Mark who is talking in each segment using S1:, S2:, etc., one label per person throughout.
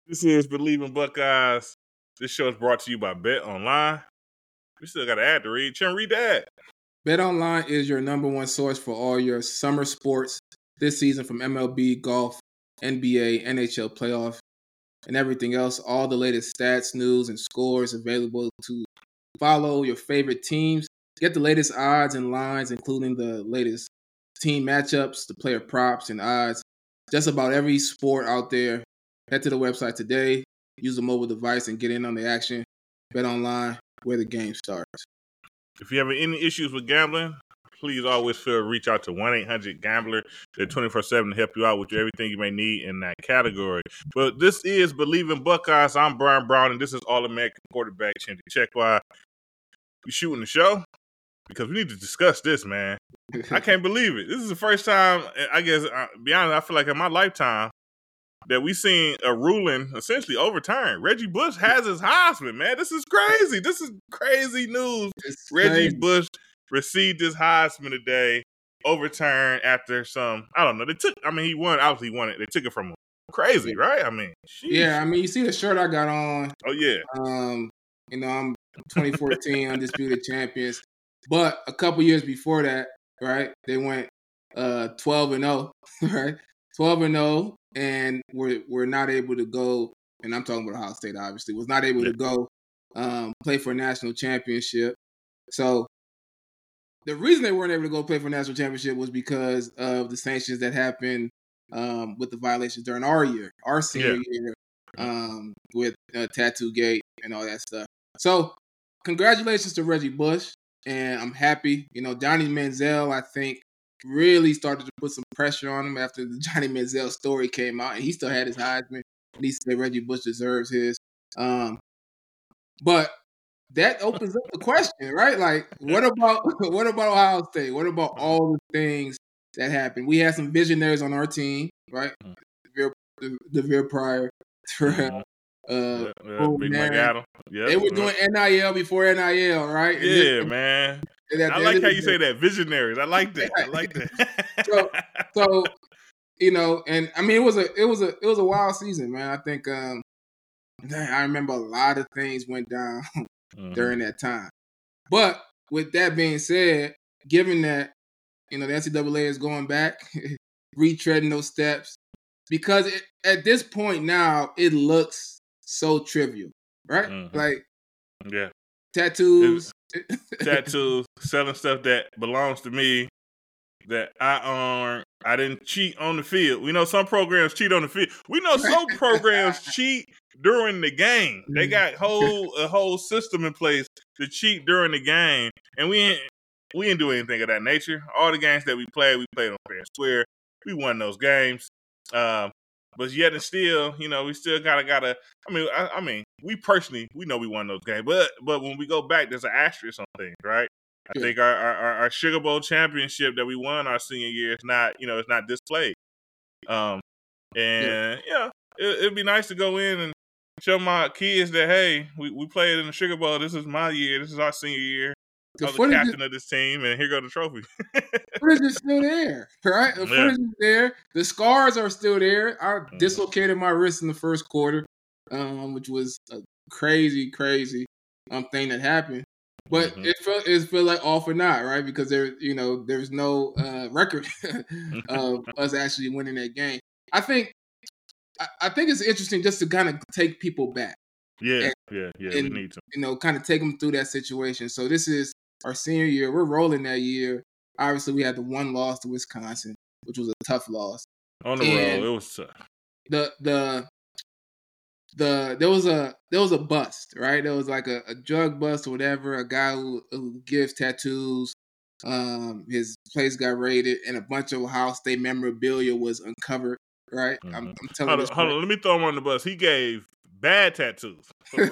S1: This is Believing Buckeyes. This show is brought to you by Bet Online. We still got an ad to read. Chim, read that.
S2: BetOnline is your number one source for all your summer sports this season, from MLB, golf, NBA, NHL playoff, and everything else. All the latest stats, news, and scores available to follow your favorite teams. Get the latest odds and lines, including the latest team matchups, the player props, and odds. Just about every sport out there. Head to the website today. Use a mobile device and get in on the action. BetOnline, where the game starts.
S1: If you have any issues with gambling, please always feel to reach out to 1-800-GAMBLER. They're 24/7 to help you out with everything you may need in that category. But this is Believing Buckeyes. I'm Brian Brown, and this is All-American quarterback Chindy Chekwa. We shooting the show because we need to discuss this, man. I can't believe it. This is the first time, I guess, be honest, I feel like in my lifetime, that we seen a ruling essentially overturned. Reggie Bush has his Heisman, man. This is crazy. This is crazy news. Reggie Bush received his Heisman today, overturned after some, I don't know. He won, obviously he won it. They took it from him. Crazy, right? I mean, sheesh.
S2: Yeah, you see the shirt I got on.
S1: Oh, yeah.
S2: I'm 2014 undisputed champions. But a couple years before that, right, they went 12-0, right? 12-0, and we're not able to go, and I'm talking about Ohio State, obviously, was not able to go play for a national championship. So the reason they weren't able to go play for a national championship was because of the sanctions that happened with the violations during our senior year, with Tattoo Gate and all that stuff. So congratulations to Reggie Bush, and I'm happy. Johnny Manziel, I think, really started to put some pressure on him after the Johnny Manziel story came out, and he still had his Heisman. And he said Reggie Bush deserves his. But that opens up the question, right? Like, what about Ohio State? What about all the things that happened? We had some visionaries on our team, right? DeVere Pryor, Terrell,
S1: Big Mike Adam. Yep.
S2: They were doing NIL before NIL, right?
S1: Yeah, man. I like how you say that, visionaries. I like that. I like that.
S2: so and I mean, it was a wild season, man. I think I remember a lot of things went down during that time. But with that being said, given that the NCAA is going back, retreading those steps, because at this point now it looks so trivial, right?
S1: Mm-hmm.
S2: Like,
S1: yeah,
S2: tattoos,
S1: selling stuff that belongs to me, that I earned. I didn't cheat on the field. We know some programs cheat on the field. We know some programs cheat during the game. They got a whole system in place to cheat during the game, and we didn't do anything of that nature. All the games that we played on fair and square. We won those games. But yet and still, we still gotta. I mean, we personally, we know we won those games, but when we go back, there's an asterisk on things, right? I think our Sugar Bowl championship that we won our senior year is not, it's not displayed. It'd be nice to go in and show my kids that, hey, we played in the Sugar Bowl. This is my year. This is our senior year. I was the captain of this team, and here go the trophy.
S2: Footage is still there, right? The footage is there. The scars are still there. I dislocated my wrist in the first quarter, which was a crazy thing that happened. But it felt like all for naught, right? Because there's no record of us actually winning that game. I think it's interesting just to kind of take people back.
S1: Yeah, we need to.
S2: Kind of take them through that situation. So this is our senior year. We're rolling that year. Obviously, we had the one loss to Wisconsin, which was a tough loss.
S1: On the road, it was tough.
S2: There was a bust, right? There was like a drug bust or whatever. A guy who gives tattoos. His place got raided, and a bunch of Ohio State memorabilia was uncovered. Right? I'm telling you.
S1: Hold on. Let me throw him on the bus. He gave bad tattoos.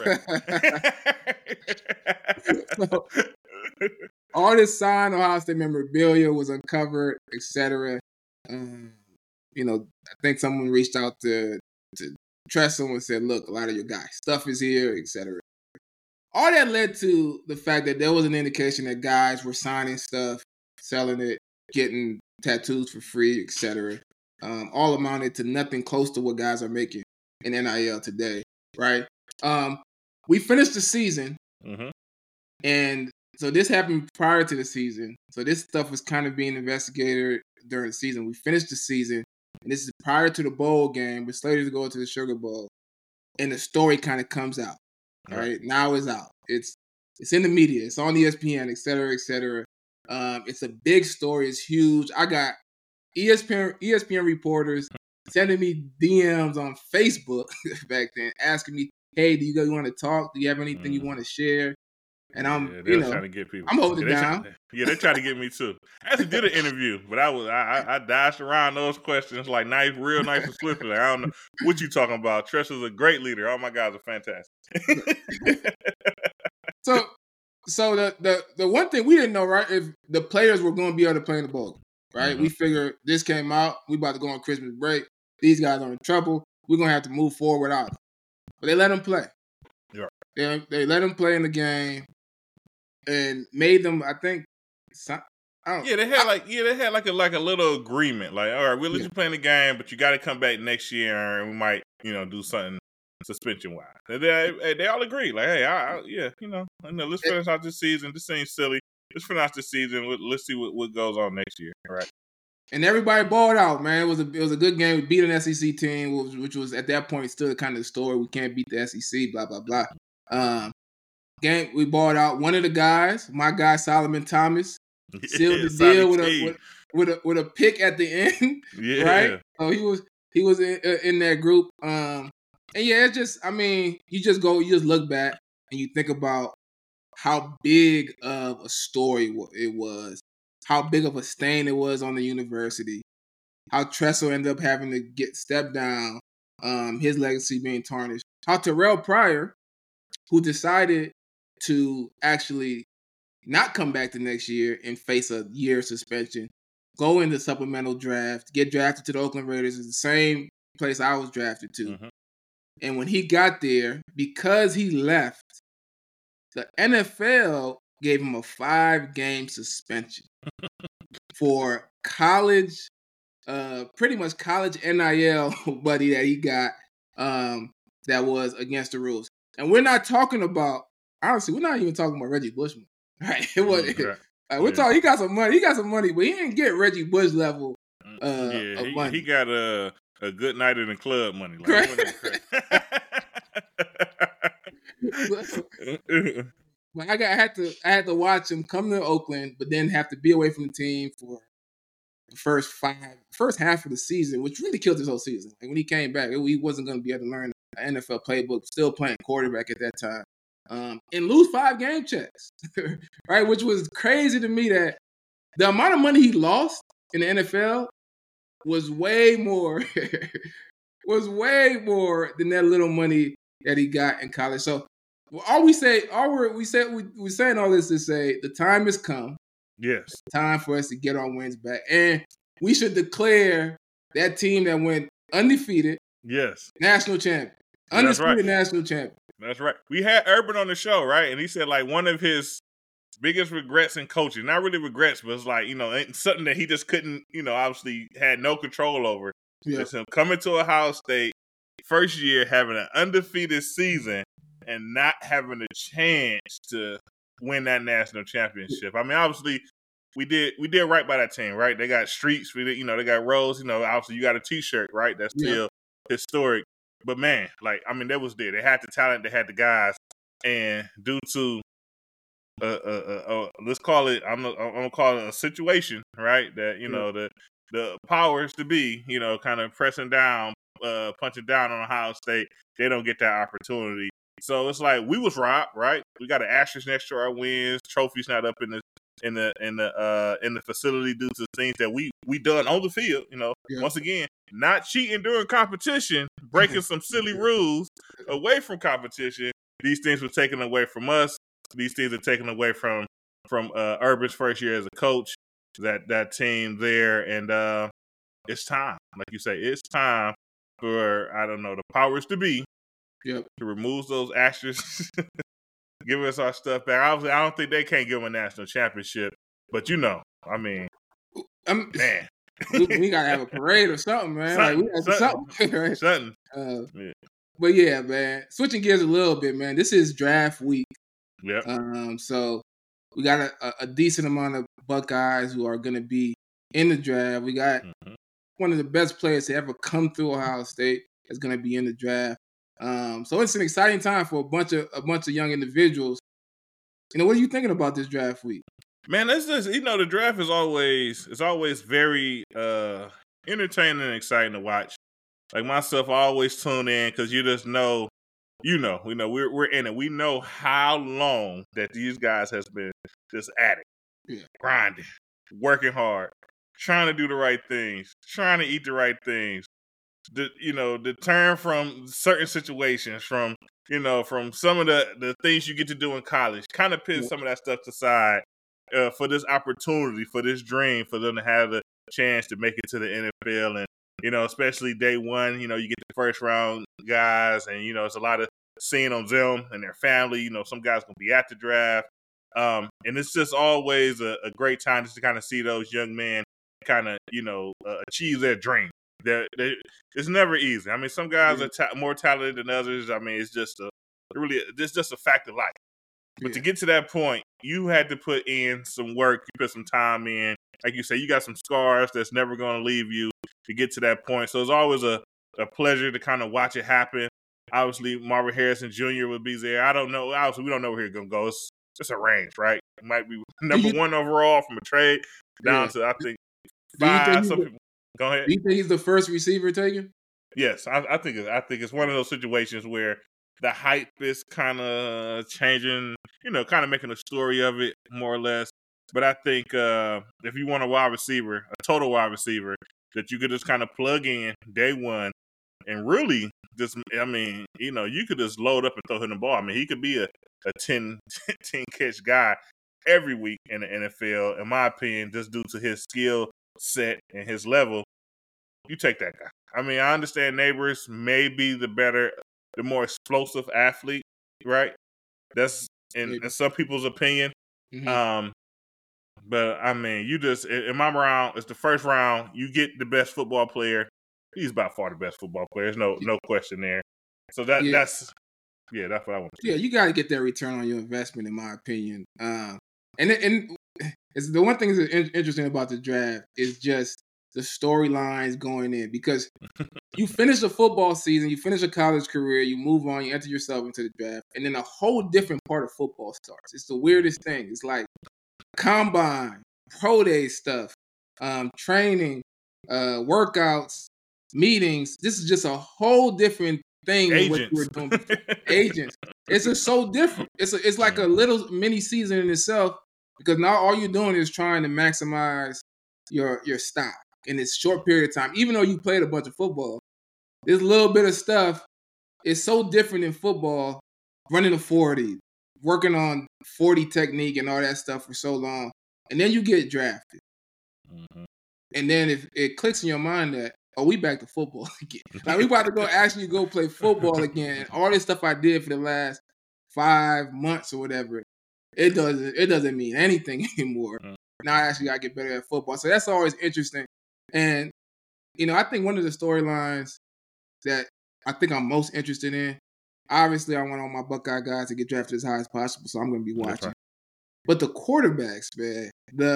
S2: So, all this signed Ohio State memorabilia was uncovered, etc. I think someone reached out to Tressel and said, "Look, a lot of your guys' stuff is here, etc." All that led to the fact that there was an indication that guys were signing stuff, selling it, getting tattoos for free, etc. All amounted to nothing close to what guys are making in NIL today, right? We finished the season, and so this happened prior to the season. So this stuff was kind of being investigated during the season. We finished the season, and this is prior to the bowl game. We're slated to go to the Sugar Bowl, and the story kind of comes out. Right now, it's out. It's in the media. It's on ESPN, et cetera, et cetera. It's a big story. It's huge. I got ESPN reporters sending me DMs on Facebook back then, asking me, "Hey, do you want to talk? Do you have anything you want to share?" And I'm,
S1: trying to get people.
S2: I'm holding it down.
S1: They're trying to get me too. I actually did an interview, but I dashed around those questions like real nice and swiftly. Like, I don't know what you talking about. Tressel's a great leader. All my guys are fantastic.
S2: So the one thing we didn't know, right, if the players were going to be able to play in the bowl, right? We figured this came out. We about to go on Christmas break. These guys are in trouble. We're going to have to move forward without them. But they let them play. Yeah. They let them play in the game and made them, I think,
S1: they had like a little agreement. Like, all right, we'll let you play in the game, but you got to come back next year, and we might, do something suspension wise. They all agree. Like, hey, let's finish out this season. This seems silly. Let's finish out this season. Let's see what goes on next year. All right.
S2: And everybody balled out, man. It was a good game. We beat an SEC team, which was at that point still kind of the story. We can't beat the SEC. Blah blah blah. Game, we balled out. One of the guys, my guy Solomon Thomas, sealed the deal with a pick at the end. Yeah. Right. So he was in that group. And yeah, it's just, you just look back and you think about how big of a story it was, how big of a stain it was on the university, how Tressel ended up having to get stepped down, his legacy being tarnished, how Terrell Pryor, who decided to actually not come back the next year and face a year suspension, go into supplemental draft, get drafted to the Oakland Raiders, is the same place I was drafted to. And when he got there, because he left, the NFL gave him a 5-game suspension for college, pretty much college NIL buddy that he got that was against the rules. And we're not talking about, honestly, we're not even talking about Reggie Bushman. Right? It was, we're talking, he got some money, but he didn't get Reggie Bush level of money.
S1: He got a good night in the club money. Like,
S2: But I had to watch him come to Oakland, but then have to be away from the team for the first half of the season, which really killed his whole season. Like when he came back, he wasn't going to be able to learn the NFL playbook, still playing quarterback at that time, and lose 5 game checks, right? Which was crazy to me that the amount of money he lost in the NFL was way more than that little money that he got in college. So we're saying all this to say the time has come.
S1: Yes.
S2: It's time for us to get our wins back. And we should declare that team that went undefeated.
S1: Yes.
S2: National champion. Undisputed national champion.
S1: That's right. We had Urban on the show, right? And he said like one of his biggest regrets in coaching, not really regrets, but it's like, something that he just couldn't, obviously had no control over. Yeah. It's him coming to Ohio State, first year having an undefeated season and not having a chance to win that national championship. Obviously, we did right by that team, right? They got streets, they got roads, obviously you got a T-shirt, right? That's still historic. But man, they was there. They had the talent, they had the guys, and due to let's call it, I'm gonna call it a situation, right? That the powers to be, kind of pressing down, punching down on Ohio State. They don't get that opportunity. So it's like we was robbed, right? We got an asterisk next to our wins. Trophies not up in the facility due to things that we done on the field. Once again, not cheating during competition, breaking some silly rules away from competition. These things were taken away from us. These things are taken away from Urban's first year as a coach. That team there, and it's time, like you say, it's time for the powers to be. Yep. To remove those asterisks, give us our stuff back. Obviously, I don't think they can't give them a national championship, but man.
S2: We gotta have a parade or something, man. Something.
S1: Something.
S2: Yeah. But yeah, man. Switching gears a little bit, man. This is draft week.
S1: Yep.
S2: So we got a decent amount of Buckeyes who are going to be in the draft. We got one of the best players to ever come through Ohio State is going to be in the draft. So it's an exciting time for a bunch of young individuals. What are you thinking about this draft week?
S1: Man, that's just the draft is always very entertaining and exciting to watch. Like myself, I always tune in because you just know, we're in it. We know how long that these guys has been just at it, grinding, working hard, trying to do the right things, trying to eat the right things. The turn from certain situations, from some of the things you get to do in college, kind of put some of that stuff aside for this opportunity, for this dream, for them to have the chance to make it to the NFL. And especially day one, you get the first round guys, and it's a lot of seeing on them and their family. Some guys gonna be at the draft, and it's just always a great time just to kind of see those young men kind of achieve their dream. It's never easy. I mean, some guys are more talented than others. I mean, it's just a fact of life. But to get to that point, you had to put in some work. You put some time in. Like you say, you got some scars that's never going to leave you to get to that point. So it's always a pleasure to kind of watch it happen. Obviously, Marvin Harrison Jr. would be there. I don't know. Obviously, we don't know where he's going to go. It's a range, right? It might be number one overall from a trade down to, I think, 5. Some people. Go ahead.
S2: Do you think he's the first receiver taken?
S1: Yes, I think it's one of those situations where the hype is kind of changing, kind of making a story of it more or less. But I think if you want a total wide receiver that you could just kind of plug in day one and really just, you could just load up and throw him the ball. I mean, he could be a 10 catch guy every week in the NFL, in my opinion, just due to his skill set and his level. You take that guy. I mean, I understand Neighbors may be the more explosive athlete, right? That's in some people's opinion. Mm-hmm. But I mean, you just in my round, it's the first round. You get the best football player. He's by far the best football player. There's no question there. So that's what I want to see.
S2: Yeah, you got to get that return on your investment, in my opinion. And it's the one thing that's interesting about the draft is just the storylines going in, because you finish a football season, you finish a college career, you move on, you enter yourself into the draft, and then a whole different part of football starts. It's the weirdest thing. It's like combine, pro day stuff, training, workouts, meetings. This is just a whole different thing than what you were doing before. Agents. It's just so different. It's like a little mini season in itself, because now all you're doing is trying to maximize your stock in this short period of time. Even though you played a bunch of football, this little bit of stuff is so different in football. Running a 40, working on 40 technique and all that stuff for so long, and then you get drafted. Mm-hmm. And then if it clicks in your mind that, we back to football again. Like, we about to actually go play football again. And all this stuff I did for the last 5 months or whatever, it doesn't mean anything anymore. Mm-hmm. Now I actually got to get better at football. So that's always interesting. And, I think one of the storylines that I think I'm most interested in, obviously I want all my Buckeye guys to get drafted as high as possible, so I'm going to be watching. Right. But the quarterbacks, man,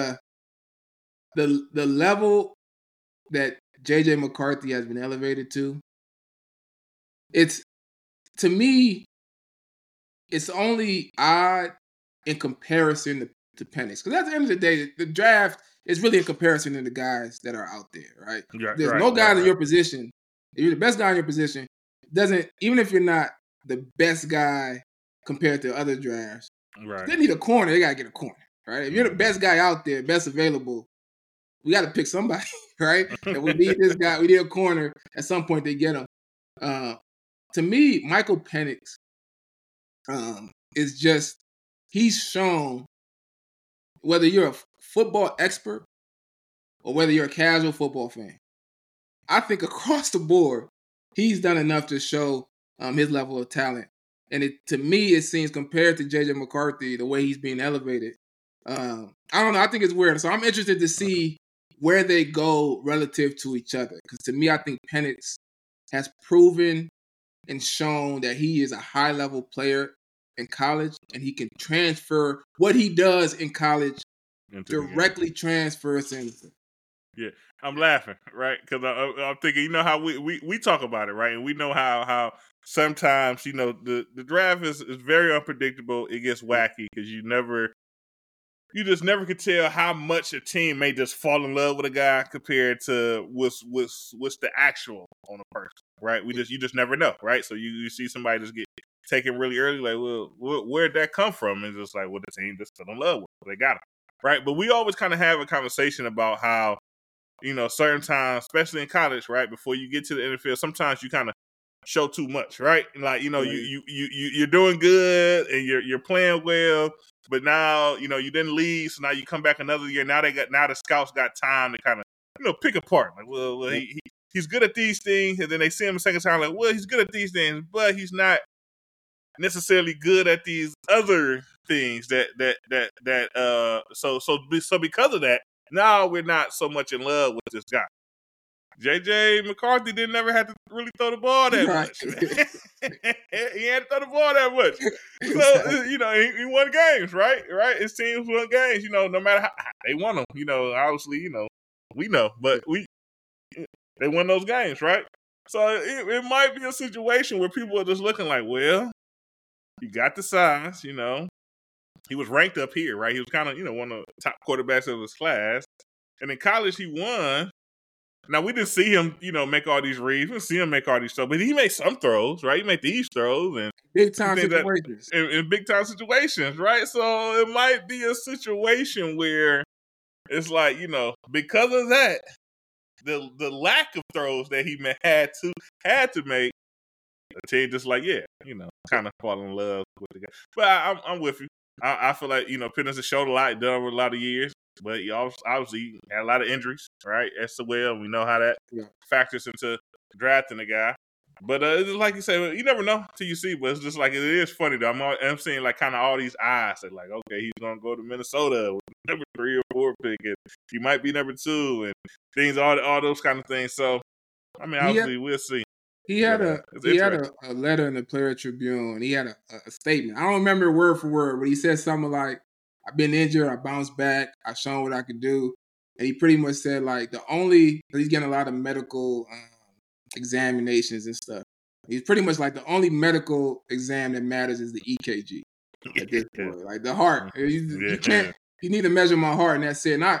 S2: the level that J.J. McCarthy has been elevated to, to me, it's only odd in comparison to Penix. Because at the end of the day, the draft is really in comparison to the guys that are out there, right? There's no guys in your position. If you're the best guy in your position, even if you're not the best guy compared to other drafts, right? They need a corner. They got to get a corner, right? If you're the best guy out there, best available, we got to pick somebody, right? And we need this guy. We need a corner. At some point, they get him. To me, Michael Penix is just, he's shown, whether you're a football expert or whether you're a casual football fan, I think across the board, he's done enough to show his level of talent. And to me, it seems, compared to J.J. McCarthy, the way he's being elevated, I don't know. I think it's weird. So I'm interested to see where they go relative to each other. Because to me, I think Penix has proven and shown that he is a high-level player in college, and he can transfer what he does in college directly transfers into.
S1: Yeah, I'm laughing, right? Because I'm thinking, you know how we talk about it, right? And we know how sometimes, you know, the draft is very unpredictable. It gets wacky because you just never could tell how much a team may just fall in love with a guy compared to what's the actual on a person, right? You just never know, right? So you see somebody just get taken really early, like, well, where'd that come from? And just like, well, the team just fell in love with him. They got him, right? But we always kind of have a conversation about how, you know, certain times, especially in college, right, before you get to the NFL, sometimes you kind of show too much, right? Like, you know,
S2: Right.
S1: you're doing good and you're playing well, but now, you know, you didn't leave, so now you come back another year. Now the scouts got time to kind of, you know, pick apart. Like, well, he's good at these things, and then they see him a second time, like, well, he's good at these things, but he's not necessarily good at these other things so because of that, now we're not so much in love with this guy. JJ McCarthy didn't never have to really throw the ball that much. He had to throw the ball that much. So, you know, he won games, right? His teams won games, you know, no matter how they won them. You know, obviously, you know, we know, but they won those games, right? So it might be a situation where people are just looking like, well, he got the size, you know. He was ranked up here, right? He was kind of, you know, one of the top quarterbacks of his class. And in college, he won. Now, we didn't see him, you know, make all these reads. We didn't see him make all these throws. But he made some throws, right? He made these throws. And
S2: big-time situations.
S1: In big-time situations, right? So it might be a situation where it's like, you know, because of that, the lack of throws that he had to make, the team just like, yeah, you know, kind of fall in love with the guy. But I'm with you. I feel like, you know, Penix has showed a lot, done over a lot of years, but he obviously had a lot of injuries, right? As well, we know how that factors into drafting a guy. But it's just like you say, you never know till you see. But it's just like, it is funny though. I'm seeing like kind of all these eyes that like, okay, he's gonna go to Minnesota with number 3 or 4 pick, and he might be number 2, and things, all those kind of things. So, I mean, obviously, we'll see.
S2: He had a letter in the Player Tribune. He had a statement. I don't remember word for word, but he said something like, "I've been injured. I bounced back. I've shown what I could do." And he pretty much said like he's getting a lot of medical examinations and stuff. He's pretty much like the only medical exam that matters is the EKG at this point, like the heart. You can't. You need to measure my heart, and that's it. And I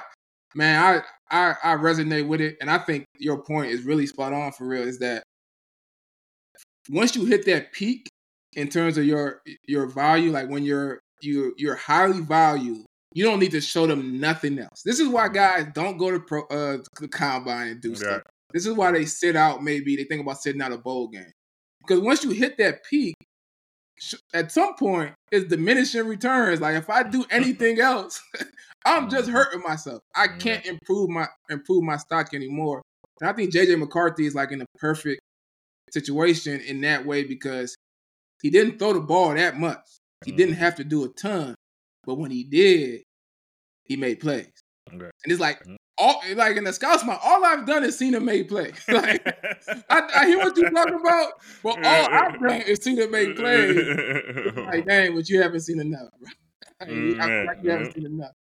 S2: resonate with it, and I think your point is really spot on for real. Is that once you hit that peak in terms of your value, like when you're highly valued, you don't need to show them nothing else. This is why guys don't go to the combine and do stuff. This is why they sit out. Maybe they think about sitting out a bowl game, because once you hit that peak, at some point it's diminishing returns. Like if I do anything else, I'm just hurting myself. I can't improve my stock anymore. And I think JJ McCarthy is like in a perfect situation in that way, because he didn't throw the ball that much. He didn't have to do a ton, but when he did, he made plays. And it's like like in the scouts, all I've done is seen him make plays. Like I hear what you're talking about, but all I've done is seen him make plays. It's like, dang, but you haven't seen enough. I feel like you haven't seen enough.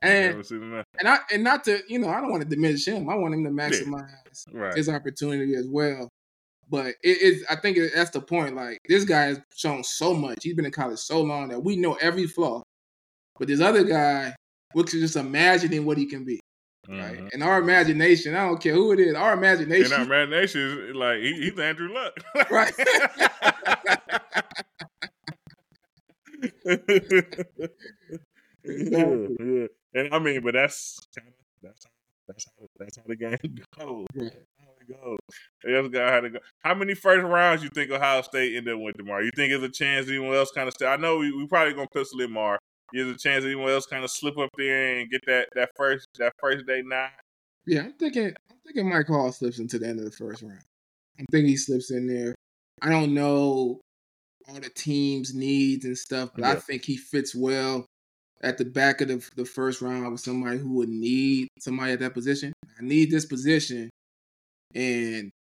S2: And not to, you know, I don't want to diminish him. I want him to maximize his opportunity as well. But I think that's the point. Like, this guy has shown so much. He's been in college so long that we know every flaw. But this other guy, we're just imagining what he can be. Right? In our imagination, I don't care who it is, our imagination.
S1: In our imagination, like, he's Andrew Luck.
S2: Right. Exactly.
S1: Yeah. And I mean, but that's how the game goes.
S2: Yeah.
S1: That's how to go. How many first rounds you think Ohio State end up with tomorrow? You think there's a chance anyone else kind of stay? I know we probably gonna pencil in Mar. There's a chance anyone else kind of slip up there and get that first day nod.
S2: Yeah, I'm thinking Mike Hall slips into the end of the first round. I'm thinking he slips in there. I don't know all the team's needs and stuff, but I think he fits well at the back of the first round with somebody who would need somebody at that position. I need this position, and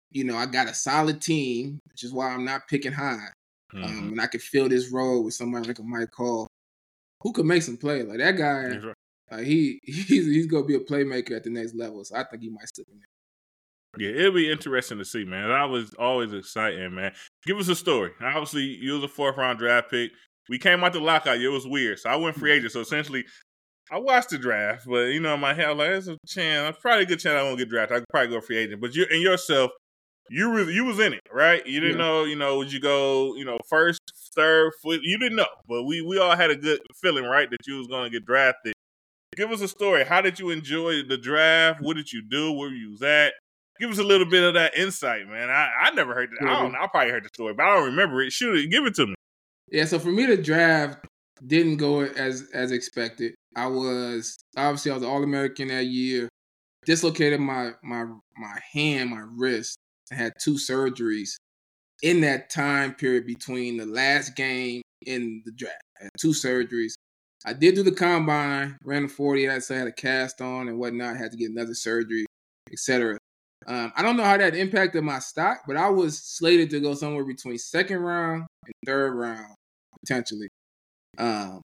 S2: I got a solid team, which is why I'm not picking high.
S1: Mm-hmm.
S2: And I could fill this role with somebody like a Mike Hall who could make some plays. Like that guy,
S1: That's right.
S2: he's gonna be a playmaker at the next level. So I think he might slip in there.
S1: Yeah, it'll be interesting to see, man. That was always exciting, man. Give us a story. Obviously, you was a 4th-round draft pick. We came out the lockout. It was weird. So I went free agent. So essentially, I watched the draft, but in my head, I was like, there's a chance. Probably a good chance I won't get drafted. I could probably go free agent. But you and yourself, you was in it, right? You didn't know, would you go, first, third, fourth? You didn't know. But we all had a good feeling, right, that you was going to get drafted. Give us a story. How did you enjoy the draft? What did you do? Where you was at? Give us a little bit of that insight, man. I never heard that. I don't know. I probably heard the story, but I don't remember it. Shoot it. Give it to me.
S2: Yeah, so for me, the draft didn't go as expected. I was an All-American that year. Dislocated my hand, my wrist. I had 2 surgeries in that time period between the last game and the draft. I had 2 surgeries. I did do the combine, ran the 40. I had a cast on and whatnot. I had to get another surgery, etc. I don't know how that impacted my stock, but I was slated to go somewhere between 2nd round and 3rd round, potentially. And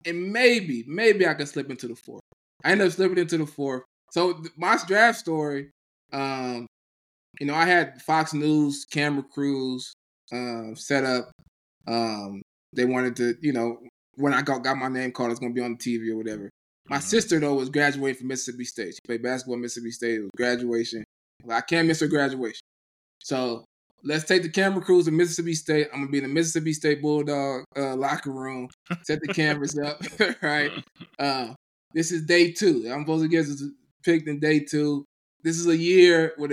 S2: maybe I could slip into the 4th. I ended up slipping into the 4th. So my draft story, I had Fox News camera crews set up. They wanted to, when I got my name called, I was going to be on the TV or whatever. My sister, though, was graduating from Mississippi State. She played basketball at Mississippi State. It was graduation. I can't miss her graduation. So let's take the camera crews to Mississippi State. I'm going to be in the Mississippi State Bulldog locker room. Set the cameras up, right? This is day 2. I'm supposed to get picked in day 2. This is a year where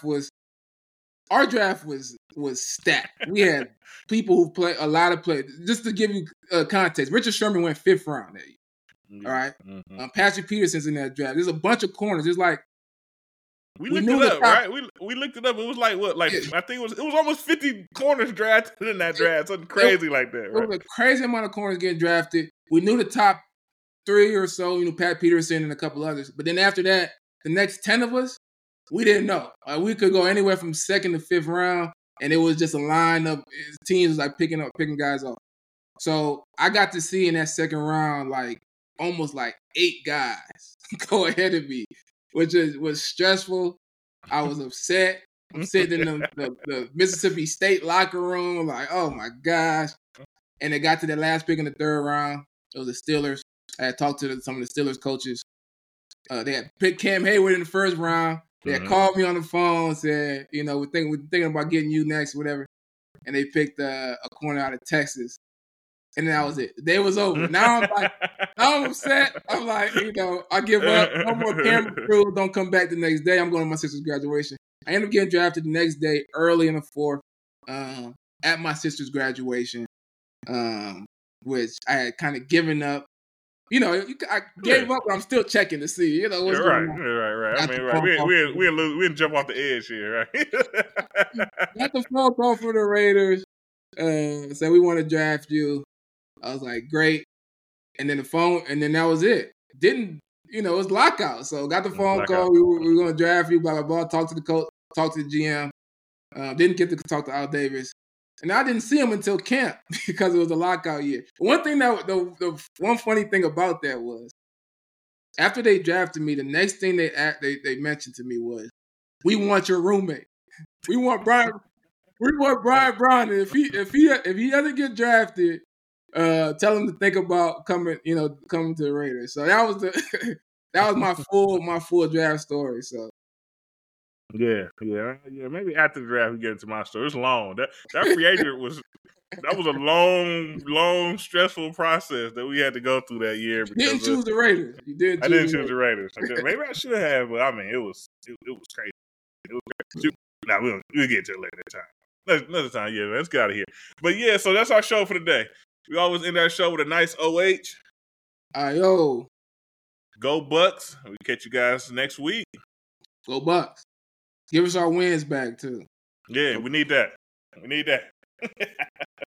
S2: our draft was stacked. We had people who play a lot of players. Just to give you context, Richard Sherman went 5th round that year. All right? Patrick Peterson's in that draft. There's a bunch of corners. It's like
S1: we looked it up, right? We looked it up. It was like what? Like I think it was almost 50 corners drafted in that draft. Something crazy like that, right?
S2: It was a crazy amount of corners getting drafted. We knew the top 3 or so, Pat Peterson and a couple others. But then after that, the next 10 of us, we didn't know. We could go anywhere from 2nd to 5th round, and it was just a line of teams like picking guys off. So I got to see in that 2nd round almost 8 guys go ahead of me, which was stressful. I was upset. I'm sitting in the Mississippi State locker room, like, oh my gosh. And it got to the last pick in the 3rd round. It was the Steelers. I had talked to some of the Steelers coaches. They had picked Cam Hayward in the 1st round. They had called me on the phone, said, we're thinking about getting you next, whatever. And they picked a corner out of Texas. And that was it. The day was over. Now I'm upset. I'm like, I give up. No more camera crew. Don't come back the next day. I'm going to my sister's graduation. I ended up getting drafted the next day, early in the 4th, at my sister's graduation, which I had kind of given up. I gave up, but I'm still checking to see, what's going on.
S1: Right. I mean, right. We didn't jump off the edge here, right?
S2: Got the phone call from the Raiders. Said we want to draft you. I was like, great. And then that was it. It was lockout. So got the phone call. We were going to draft you, blah, blah, blah. Talk to the coach, talk to the GM. Didn't get to talk to Al Davis. And I didn't see him until camp because it was a lockout year. One thing the one funny thing about that was after they drafted me, the next thing they mentioned to me was, we want your roommate. We want Brian Brown. And if he doesn't get drafted, tell him to think about coming to the Raiders. So that was my full draft story. So
S1: yeah. Maybe after the draft we get into my story. It's long. That free agent was a long, stressful process that we had to go through that year.
S2: You didn't choose the Raiders. You did.
S1: I didn't choose the Raiders. Maybe I should have, but I mean, it was crazy. It was crazy. Now we'll get to it later time. Another time, yeah. Let's get out of here. But yeah, so that's our show for today. We always end our show with a nice OH.
S2: Yo.
S1: Go Bucks. We catch you guys next week.
S2: Go Bucks. Give us our wins back too.
S1: Yeah, we need that.